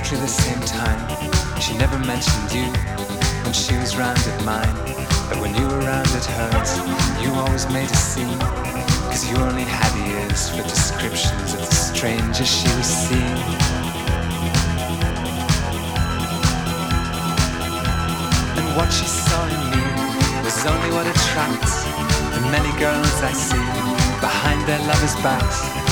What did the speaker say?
exactly the same time. She never mentioned you when she was round at mine. But when you were round at hers, you always made a scene. Cause you only had ears for descriptions of the strangers she was seeing. And what she saw in me was only what attracts the many girls I see behind their lovers' backs.